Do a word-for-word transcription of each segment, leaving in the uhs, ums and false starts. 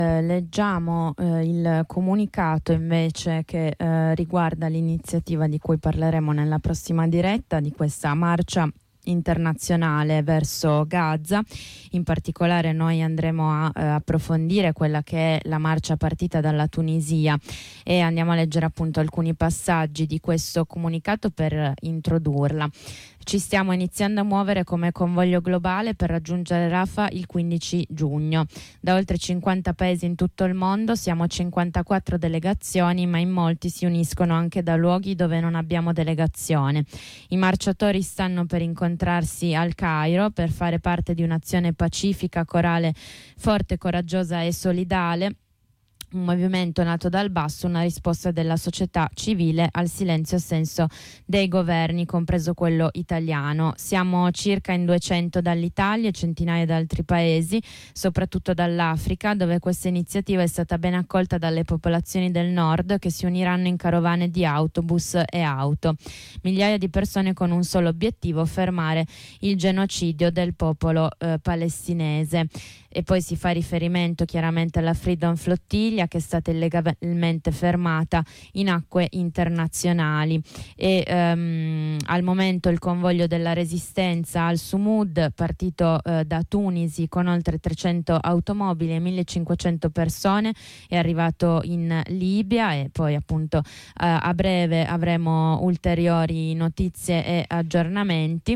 Eh, leggiamo eh, il comunicato invece che eh, riguarda l'iniziativa di cui parleremo nella prossima diretta, di questa marcia internazionale verso Gaza. In particolare noi andremo a eh, approfondire quella che è la marcia partita dalla Tunisia e andiamo a leggere appunto alcuni passaggi di questo comunicato per introdurla. Ci stiamo iniziando a muovere come convoglio globale per raggiungere Rafah il quindici giugno. Da oltre cinquanta paesi in tutto il mondo siamo cinquantaquattro delegazioni, ma in molti si uniscono anche da luoghi dove non abbiamo delegazione. I marciatori stanno per incontrarsi al Cairo per fare parte di un'azione pacifica, corale, forte, coraggiosa e solidale. Un movimento nato dal basso, una risposta della società civile al silenzio assenso dei governi, compreso quello italiano. Siamo circa in duecento dall'Italia e centinaia da altri paesi, soprattutto dall'Africa, dove questa iniziativa è stata ben accolta dalle popolazioni del nord, che si uniranno in carovane di autobus e auto. Migliaia di persone con un solo obiettivo: fermare il genocidio del popolo eh, palestinese. E poi si fa riferimento chiaramente alla Freedom Flottiglia, che è stata illegalmente fermata in acque internazionali. E um, al momento il convoglio della resistenza al Sumud, partito uh, da Tunisi con oltre trecento automobili e millecinquecento persone, è arrivato in Libia e poi appunto uh, a breve avremo ulteriori notizie e aggiornamenti.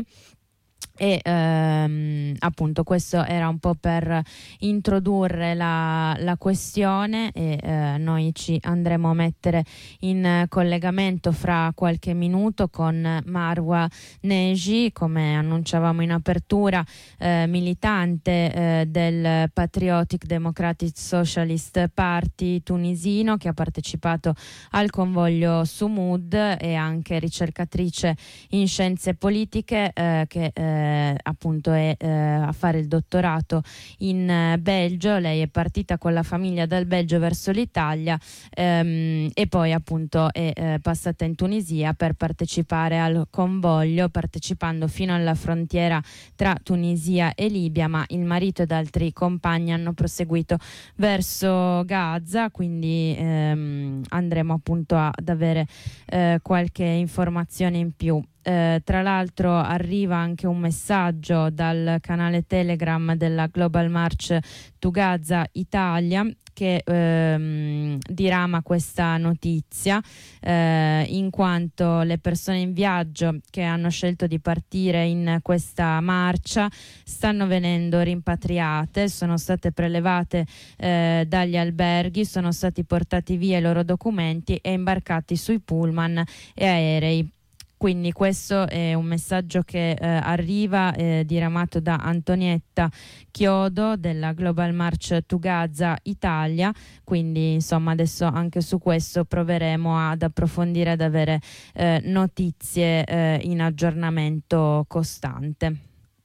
E ehm, appunto questo era un po' per introdurre la, la questione e eh, noi ci andremo a mettere in collegamento fra qualche minuto con Marwa Neji, come annunciavamo in apertura, eh, militante eh, del Patriotic Democratic Socialist Party tunisino, che ha partecipato al convoglio Sumud, e anche ricercatrice in scienze politiche eh, che eh, Eh, appunto è eh, a fare il dottorato in eh, Belgio. Lei è partita con la famiglia dal Belgio verso l'Italia ehm, e poi appunto è eh, passata in Tunisia per partecipare al convoglio, partecipando fino alla frontiera tra Tunisia e Libia, ma il marito ed altri compagni hanno proseguito verso Gaza, quindi ehm, andremo appunto a, ad avere eh, qualche informazione in più. Eh, tra l'altro arriva anche un messaggio dal canale Telegram della Global March to Gaza Italia, che ehm, dirama questa notizia eh, in quanto le persone in viaggio che hanno scelto di partire in questa marcia stanno venendo rimpatriate, sono state prelevate eh, dagli alberghi, sono stati portati via i loro documenti e imbarcati sui pullman e aerei. Quindi questo è un messaggio che eh, arriva eh, diramato da Antonietta Chiodo della Global March to Gaza Italia. Quindi insomma adesso anche su questo proveremo ad approfondire, ad avere eh, notizie eh, in aggiornamento costante.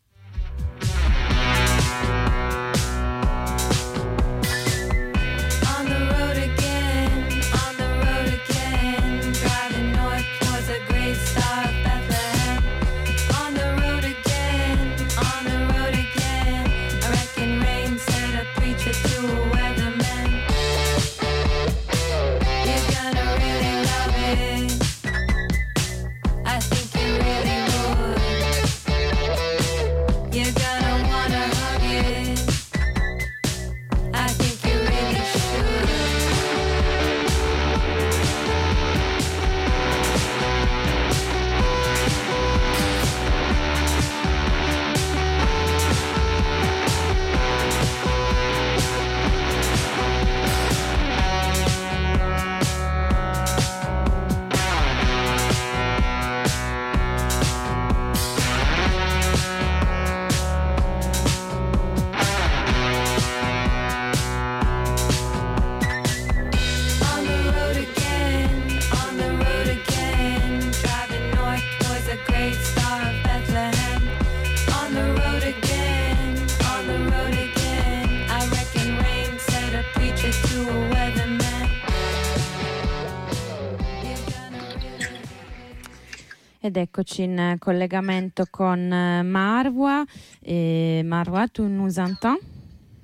Ed eccoci in collegamento con Marwa. E Marwa, tu nous entends?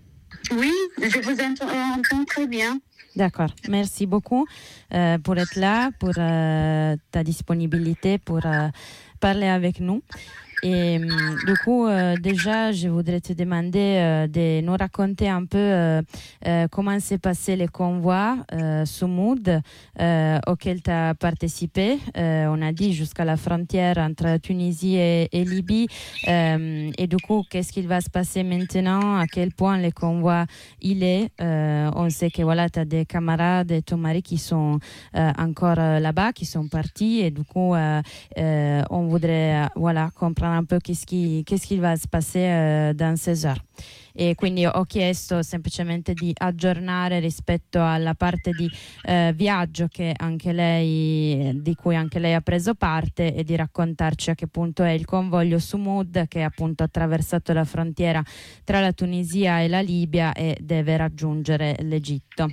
Oui, je vous entends, entends très bien. D'accord, merci beaucoup euh, pour être là, pour euh, ta disponibilité, pour euh, parler avec nous. Et du coup, euh, déjà, je voudrais te demander euh, de nous raconter un peu euh, euh, comment s'est passé le convoi euh, Soumoud euh, auquel tu as participé. Euh, on a dit jusqu'à la frontière entre Tunisie et, et Libye. Euh, et du coup, qu'est-ce qu'il va se passer maintenant? À quel point le convoi il est? Euh, on sait que voilà, tu as des camarades et ton mari qui sont euh, encore euh, là-bas, qui sont partis. Et du coup, euh, euh, on voudrait euh, voilà, comprendre un po' qu'est-ce qui, qu'est-ce qui va se passer uh, dans ces heures. E quindi ho chiesto semplicemente di aggiornare rispetto alla parte di eh, viaggio che anche lei, di cui anche lei ha preso parte, e di raccontarci a che punto è il convoglio Soumoud, che appunto ha attraversato la frontiera tra la Tunisia e la Libia e deve raggiungere l'Egitto.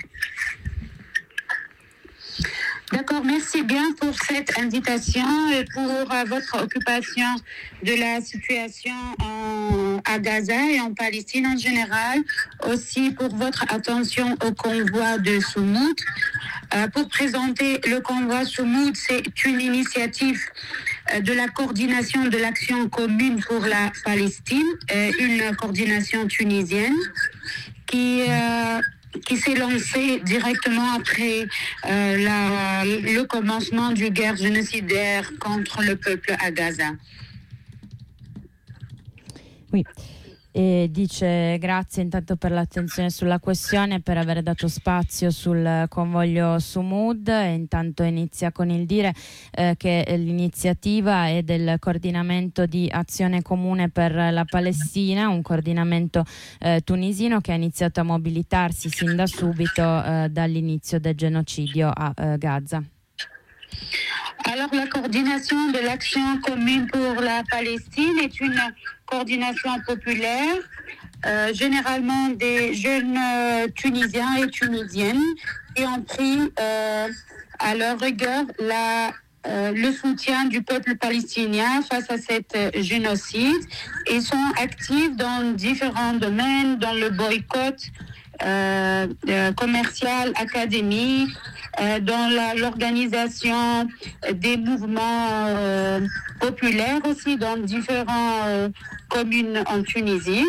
D'accord, merci bien pour cette invitation et pour euh, votre occupation de la situation en, à Gaza et en Palestine en général, aussi pour votre attention au convoi de Soumoud. Euh, pour présenter le convoi Soumoud, c'est une initiative euh, de la coordination de l'action commune pour la Palestine, euh, une coordination tunisienne qui... Euh, qui s'est lancé directement après euh, la, le commencement du guerre génocidaire contre le peuple a Gaza. Oui. E dice grazie intanto per l'attenzione sulla questione e per aver dato spazio sul convoglio Soumoud, e intanto inizia con il dire eh, che l'iniziativa è del coordinamento di azione comune per la Palestina, un coordinamento eh, tunisino che ha iniziato a mobilitarsi sin da subito eh, dall'inizio del genocidio a eh, Gaza. Alors, la coordination de l'action commune pour la Palestine est une coordination populaire, euh, généralement des jeunes euh, Tunisiens et Tunisiennes qui ont pris euh, à leur rigueur la, euh, le soutien du peuple palestinien face à cet euh, génocide. Ils sont actifs dans différents domaines, dans le boycott euh, euh, commercial, académique, Euh, dans la, l'organisation des mouvements euh, populaires aussi dans différentes euh, communes en Tunisie.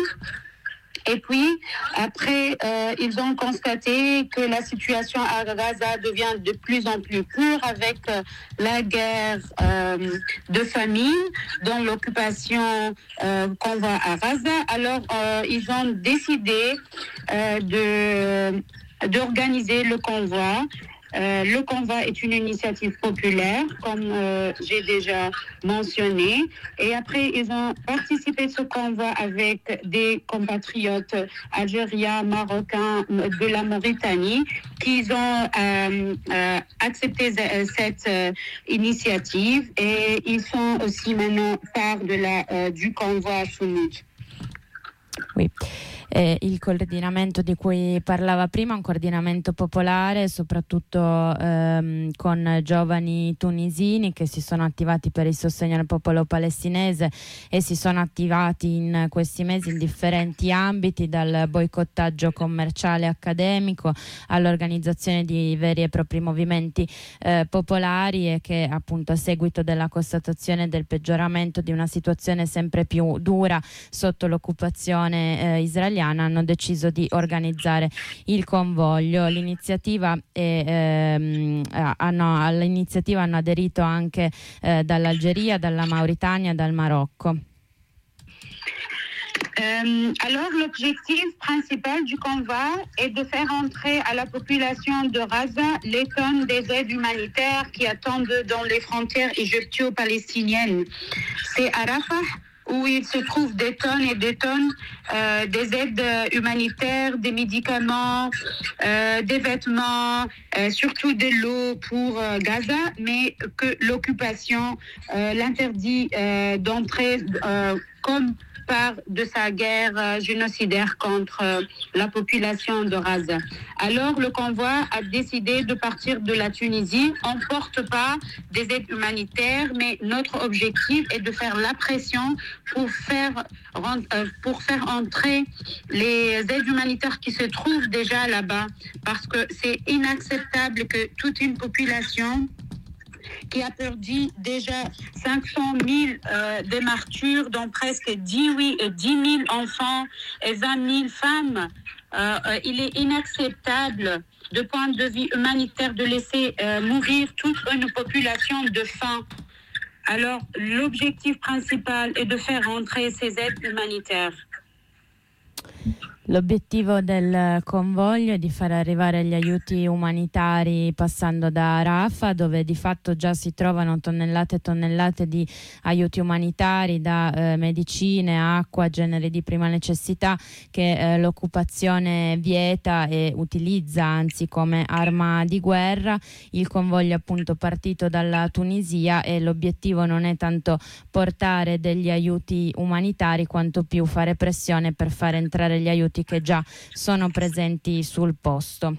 Et puis, après, euh, ils ont constaté que la situation à Gaza devient de plus en plus pure avec euh, la guerre euh, de famine, dans l'occupation euh, qu'on voit à Gaza. Alors, euh, ils ont décidé euh, de, d'organiser le convoi. Euh, le convoi est une initiative populaire, comme euh, j'ai déjà mentionné. Et après, ils ont participé à ce convoi avec des compatriotes algériens, marocains, de la Mauritanie, qui ont euh, euh, accepté cette euh, initiative. Et ils sont aussi maintenant part de la, euh, du convoi Soumoud. Oui. Eh, il coordinamento di cui parlava prima è un coordinamento popolare, soprattutto ehm, con giovani tunisini che si sono attivati per il sostegno al popolo palestinese e si sono attivati in questi mesi in differenti ambiti, dal boicottaggio commerciale e accademico all'organizzazione di veri e propri movimenti eh, popolari, e che appunto a seguito della constatazione del peggioramento di una situazione sempre più dura sotto l'occupazione eh, israeliana hanno deciso di organizzare il convoglio. L'iniziativa è, ehm, hanno, all'iniziativa hanno aderito anche eh, dall'Algeria, dalla Mauritania, dal Marocco. Euh, alors, l'objectif principal du convoi est de faire entrer à la population de Gaza les tonnes des aides humanitaires qui attendent dans les frontières égypto-palestiniennes. C'est à Rafah où il se trouve des tonnes et des tonnes euh, des aides humanitaires, des médicaments, euh, des vêtements, euh, surtout de l'eau pour euh, Gaza, mais que l'occupation, euh, l'interdit euh, d'entrer euh, comme part de sa guerre euh, génocidaire contre euh, la population de Gaza. Alors le convoi a décidé de partir de la Tunisie. On ne porte pas des aides humanitaires, mais notre objectif est de faire la pression pour faire, euh, pour faire entrer les aides humanitaires qui se trouvent déjà là-bas, parce que c'est inacceptable que toute une population qui a perdu déjà cinq cent mille euh, de martyrs, dont presque dix mille enfants et vingt mille femmes. Euh, euh, il est inacceptable, de point de vue humanitaire, de laisser euh, mourir toute une population de faim. Alors, l'objectif principal est de faire entrer ces aides humanitaires. L'obiettivo del convoglio è di far arrivare gli aiuti umanitari passando da Rafah, dove di fatto già si trovano tonnellate e tonnellate di aiuti umanitari, da eh, medicine, acqua, generi di prima necessità che eh, l'occupazione vieta e utilizza anzi come arma di guerra. Il convoglio è appunto partito dalla Tunisia e l'obiettivo non è tanto portare degli aiuti umanitari quanto più fare pressione per far entrare gli aiuti che già sono presenti sul posto.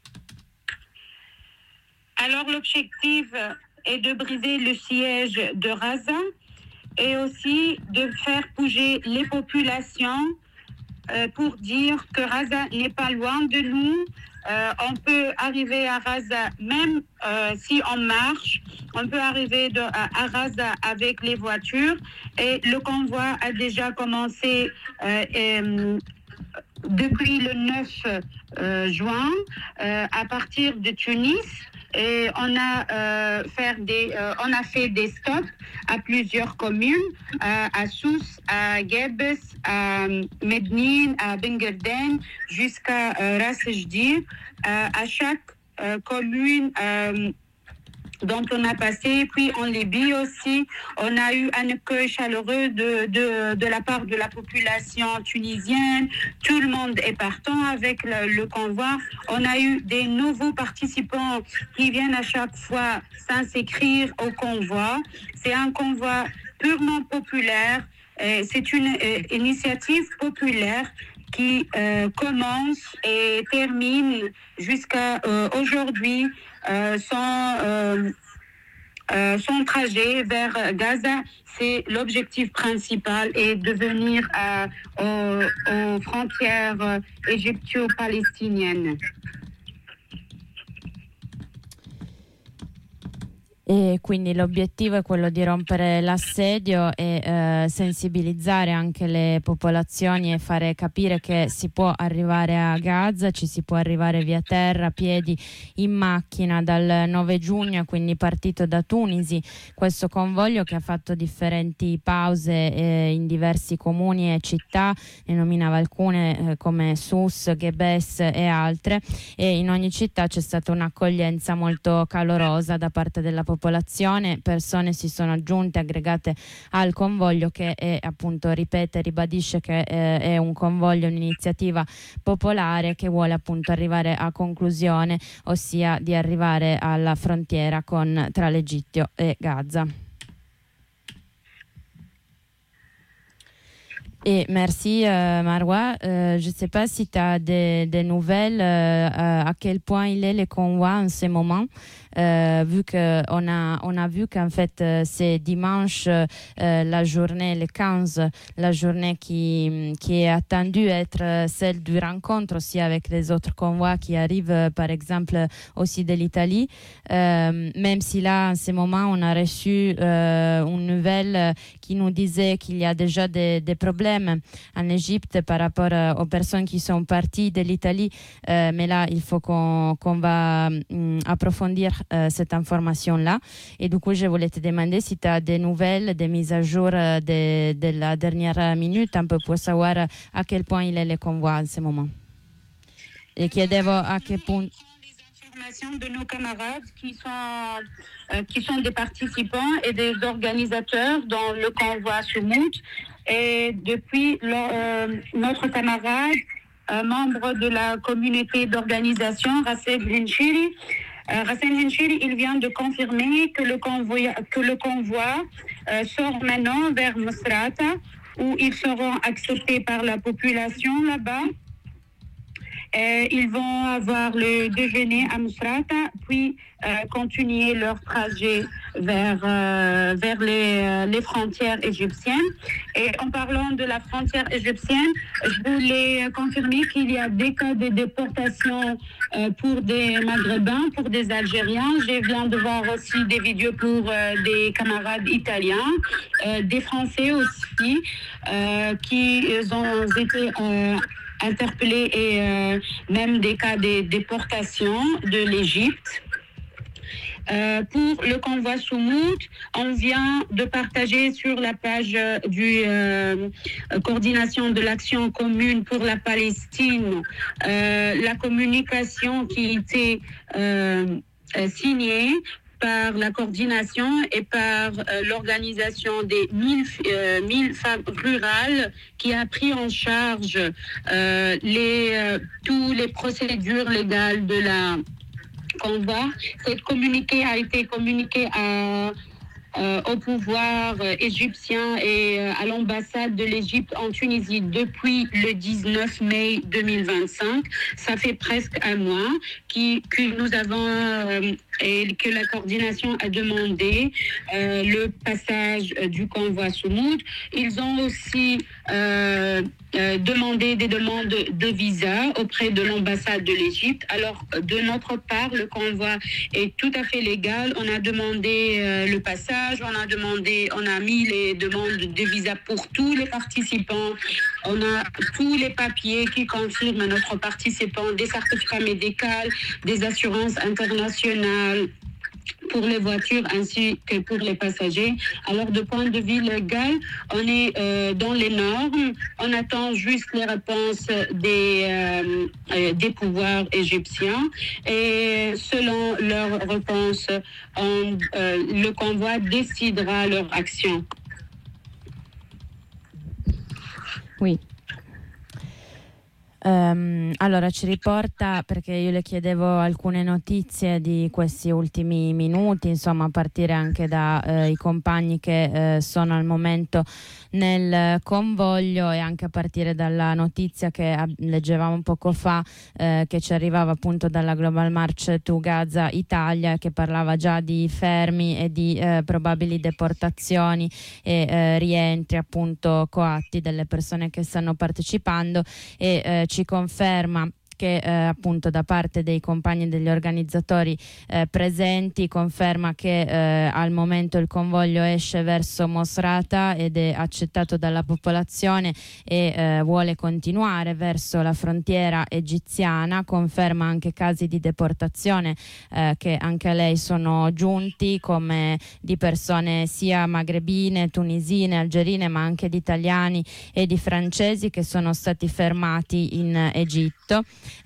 Alors l'objectif est de briser le siège de Gaza et aussi de faire bouger les populations euh, pour dire que Gaza n'est pas loin de nous. Euh, on peut arriver à Gaza même euh, si on marche. On peut arriver de, à, à Gaza avec les voitures et le convoi a déjà commencé euh, et, depuis le neuf euh, juin euh, à partir de Tunis. Et on a, euh, faire des, euh, on a fait des stops à plusieurs communes, euh, à Sousse, à Gebes, à Mednin, à Bengerden, jusqu'à euh, Ras Jdir. Euh, à chaque euh, commune euh, dont on a passé, puis en Libye aussi, on a eu un accueil chaleureux de, de, de la part de la population tunisienne. Tout le monde est partant avec le, le convoi. On a eu des nouveaux participants qui viennent à chaque fois s'inscrire au convoi. C'est un convoi purement populaire. Et c'est une euh, initiative populaire qui euh, commence et termine jusqu'à euh, aujourd'hui euh, son, euh, euh, son trajet vers Gaza. C'est l'objectif principal, et de venir à, aux, aux frontières égyptio-palestiniennes. E quindi l'obiettivo è quello di rompere l'assedio e eh, sensibilizzare anche le popolazioni e fare capire che si può arrivare a Gaza, ci si può arrivare via terra, a piedi, in macchina dal nove giugno, quindi partito da Tunisi questo convoglio che ha fatto differenti pause eh, in diversi comuni e città, ne nominava alcune eh, come Sousse, Gebes e altre, e in ogni città c'è stata un'accoglienza molto calorosa da parte della popolazione. Popolazione, persone si sono aggiunte, aggregate al convoglio, che è appunto, ripete, ribadisce che eh, è un convoglio, un'iniziativa popolare che vuole appunto arrivare a conclusione, ossia di arrivare alla frontiera con, tra l'Egitto e Gaza. Et merci euh, Marwa, euh, je ne sais pas si tu as des, des nouvelles, euh, à quel point il est le convoi en ce moment, euh, vu qu'on a, on a vu qu'en fait euh, c'est dimanche euh, la journée, le quinze, la journée qui, qui est attendue être celle du rencontre aussi avec les autres convois qui arrivent euh, par exemple aussi de l'Italie, euh, même si là en ce moment on a reçu euh, une nouvelle qui nous disait qu'il y a déjà des, des problèmes en Égypte par rapport aux personnes qui sont parties de l'Italie, euh, mais là il faut qu'on, qu'on va um, approfondir euh, cette information-là. Et du coup je voulais te demander si tu as des nouvelles, des mises à jour euh, de, de la dernière minute, un peu pour savoir à quel point il est le convoi en ce moment. Et chiedevo a quel point... De nos camarades qui sont, euh, qui sont des participants et des organisateurs dans le convoi Soumout. Et depuis le, euh, notre camarade, euh, membre de la communauté d'organisation, Rassem Henchiri, euh, Rassem Henchiri, il vient de confirmer que le convoi, que le convoi euh, sort maintenant vers Misrata, où ils seront acceptés par la population là-bas. Euh, ils vont avoir le déjeuner à Misrata, puis euh, continuer leur trajet vers, euh, vers les, euh, les frontières égyptiennes. Et en parlant de la frontière égyptienne, je voulais confirmer qu'il y a des cas de déportation euh, pour des Maghrébins, pour des Algériens. Je viens de voir aussi des vidéos pour euh, des camarades italiens, euh, des Français aussi, euh, qui ont été... Euh, interpellés et euh, même des cas de déportation de l'Égypte. Euh, pour le convoi Soumoud, on vient de partager sur la page du euh, coordination de l'action commune pour la Palestine euh, la communication qui était euh, signée par la coordination et par euh, l'organisation des mille, euh, mille femmes rurales qui a pris en charge euh, les, euh, toutes les procédures légales de la convoi. Cette communiqué a été communiqué à Euh, au pouvoir euh, égyptien et euh, à l'ambassade de l'Égypte en Tunisie depuis le dix-neuf mai deux mille vingt-cinq. Ça fait presque un mois qui, que nous avons euh, et que la coordination a demandé euh, le passage euh, du convoi Soumoud. Ils ont aussi euh, euh, demandé des demandes de visa auprès de l'ambassade de l'Égypte. Alors, de notre part, le convoi est tout à fait légal. On a demandé euh, le passage, on a demandé, on a mis les demandes de visa pour tous les participants. On a tous les papiers qui confirment notre participant, des certificats médicaux, des assurances internationales pour les voitures ainsi que pour les passagers. Alors, de point de vue légal, on est euh, dans les normes. On attend juste les réponses des, euh, euh, des pouvoirs égyptiens. Et selon leurs réponses, on, euh, le convoi décidera leur action. Oui. Um, allora ci riporta, perché io le chiedevo alcune notizie di questi ultimi minuti, insomma a partire anche dai eh, compagni che eh, sono al momento nel convoglio, e anche a partire dalla notizia che ab- leggevamo poco fa eh, che ci arrivava appunto dalla Global March to Gaza Italia, che parlava già di fermi e di eh, probabili deportazioni e eh, rientri appunto coatti delle persone che stanno partecipando, e eh, ci conferma che eh, appunto da parte dei compagni degli organizzatori eh, presenti conferma che eh, al momento il convoglio esce verso Mosrata ed è accettato dalla popolazione e eh, vuole continuare verso la frontiera egiziana. Conferma anche casi di deportazione eh, che anche a lei sono giunti, come di persone sia magrebine, tunisine, algerine, ma anche di italiani e di francesi che sono stati fermati in Egitto.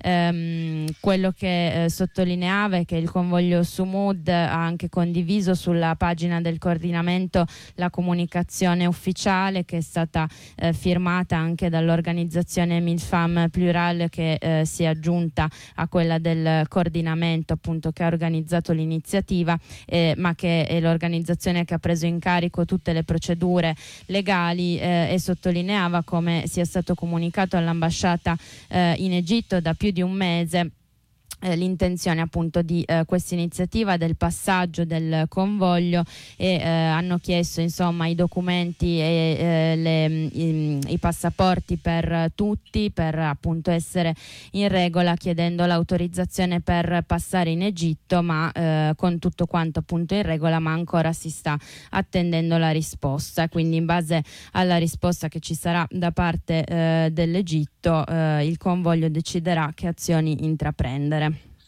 Um, quello che eh, sottolineava è che il convoglio Soumoud ha anche condiviso sulla pagina del coordinamento la comunicazione ufficiale che è stata eh, firmata anche dall'organizzazione Mille Femmes Plurales, che eh, si è aggiunta a quella del coordinamento appunto che ha organizzato l'iniziativa, eh, ma che è l'organizzazione che ha preso in carico tutte le procedure legali, eh, e sottolineava come sia stato comunicato all'ambasciata eh, in Egitto da più di un mese eh, l'intenzione appunto di eh, questa iniziativa del passaggio del convoglio, e eh, hanno chiesto insomma i documenti e eh, le, i, i passaporti per tutti, per appunto essere in regola, chiedendo l'autorizzazione per passare in Egitto, ma eh, con tutto quanto appunto in regola, ma ancora si sta attendendo la risposta. Quindi in base alla risposta che ci sarà da parte eh, dell'Egitto, eh, il convoglio deciderà che azioni intraprendere.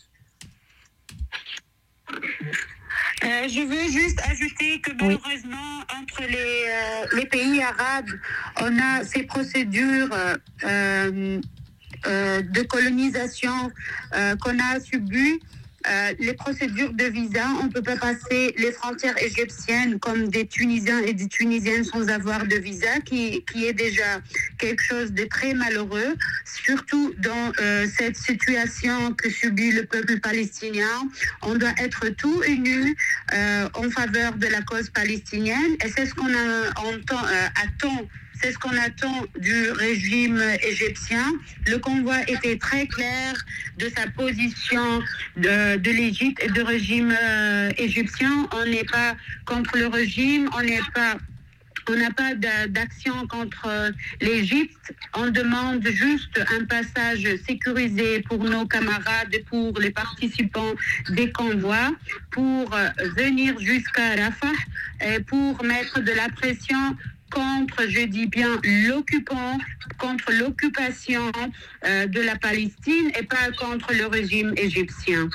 Euh, je veux juste ajouter que malheureusement, oui, entre les, euh, les pays arabes, on a ces procédures euh, euh, de colonisation euh, qu'on a subies. Euh, les procédures de visa, on ne peut pas passer les frontières égyptiennes comme des Tunisiens et des Tunisiennes sans avoir de visa, qui, qui est déjà quelque chose de très malheureux, surtout dans euh, cette situation que subit le peuple palestinien. On doit être tous unis euh, en faveur de la cause palestinienne, et c'est ce qu'on a, on, euh, attend C'est ce qu'on attend du régime égyptien. Le convoi était très clair de sa position de, de l'Égypte et du régime euh, égyptien. On n'est pas contre le régime, on n'est pas... On n'a pas d'action contre l'Égypte. On demande juste un passage sécurisé pour nos camarades, pour les participants des convois, pour venir jusqu'à Rafah et pour mettre de la pression contre, je dis bien, l'occupant, contre l'occupation euh, de la Palestine et pas contre le régime égyptien.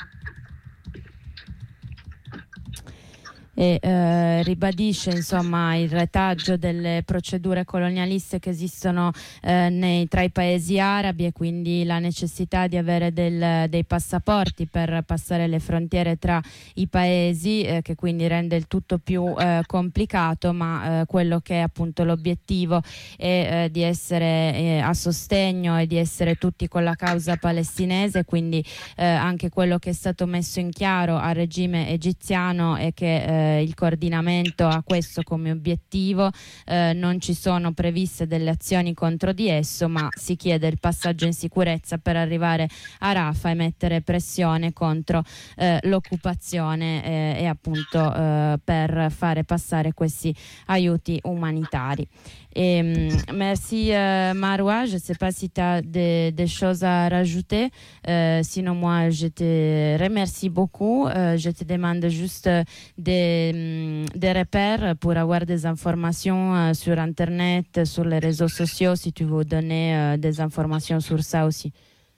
E eh, ribadisce insomma il retaggio delle procedure colonialiste che esistono eh, nei, tra i paesi arabi e quindi la necessità di avere del, dei passaporti per passare le frontiere tra i paesi, eh, che quindi rende il tutto più eh, complicato, ma eh, quello che è appunto l'obiettivo è eh, di essere eh, a sostegno e di essere tutti con la causa palestinese, quindi eh, anche quello che è stato messo in chiaro al regime egiziano è che eh, il coordinamento ha questo come obiettivo, eh, non ci sono previste delle azioni contro di esso, ma si chiede il passaggio in sicurezza per arrivare a Rafah e mettere pressione contro eh, l'occupazione eh, e appunto eh, per fare passare questi aiuti umanitari. Et, merci euh, Marwa, je ne sais pas si tu as des, des choses à rajouter, euh, sinon moi je te remercie beaucoup, euh, je te demande juste des, des repères pour avoir des informations euh, sur internet, sur les réseaux sociaux, si tu veux donner euh, des informations sur ça aussi.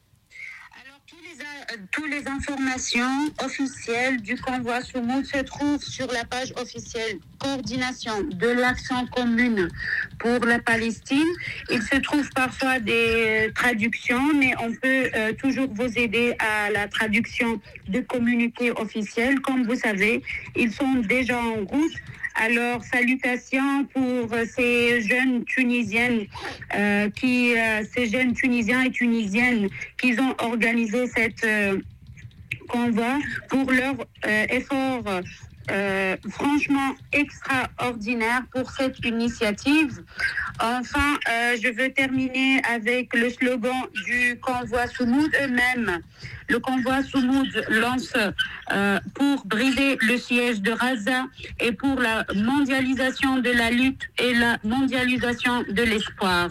Toutes les informations officielles du convoi Soumoud se trouvent sur la page officielle Coordination de l'action commune pour la Palestine. Il se trouve parfois des traductions, mais on peut euh, toujours vous aider à la traduction de communiqués officiels. Comme vous savez, ils sont déjà en route. Alors, salutations pour ces jeunes Tunisiennes, euh, qui, euh, ces jeunes Tunisiens et Tunisiennes qui ont organisé cette euh, convoi pour leur euh, effort euh, franchement extraordinaire pour cette initiative. Enfin, euh, je veux terminer avec le slogan du convoi Soumoud eux-mêmes. Le convoi Soumoud lance euh, pour briser le siège de Gaza et pour la mondialisation de la lutte et la mondialisation de l'espoir.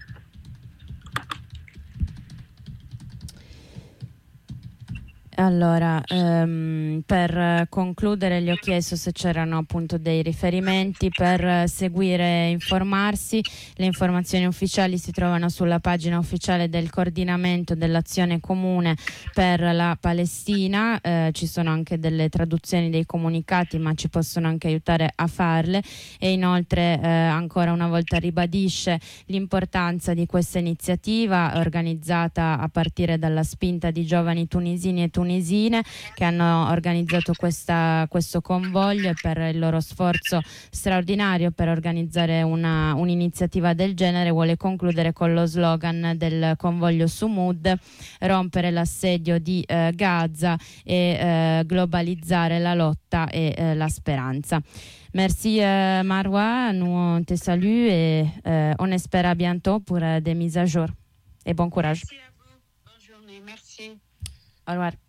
Allora, ehm, per concludere gli ho chiesto se c'erano appunto dei riferimenti per seguire e informarsi. Le informazioni ufficiali si trovano sulla pagina ufficiale del coordinamento dell'azione comune per la Palestina, eh, ci sono anche delle traduzioni dei comunicati, ma ci possono anche aiutare a farle, e inoltre eh, ancora una volta ribadisce l'importanza di questa iniziativa organizzata a partire dalla spinta di giovani tunisini e tunisine che hanno organizzato questa, questo convoglio, e per il loro sforzo straordinario per organizzare una, un'iniziativa del genere. Vuole concludere con lo slogan del convoglio Soumoud: rompere l'assedio di eh, Gaza e eh, globalizzare la lotta e eh, la speranza. Merci euh, Marwa, nous on te salue et euh, on espère à bientôt pour euh, des mises à jour. Et bon courage. Merci à vous. Bonne journée. Merci. Au revoir.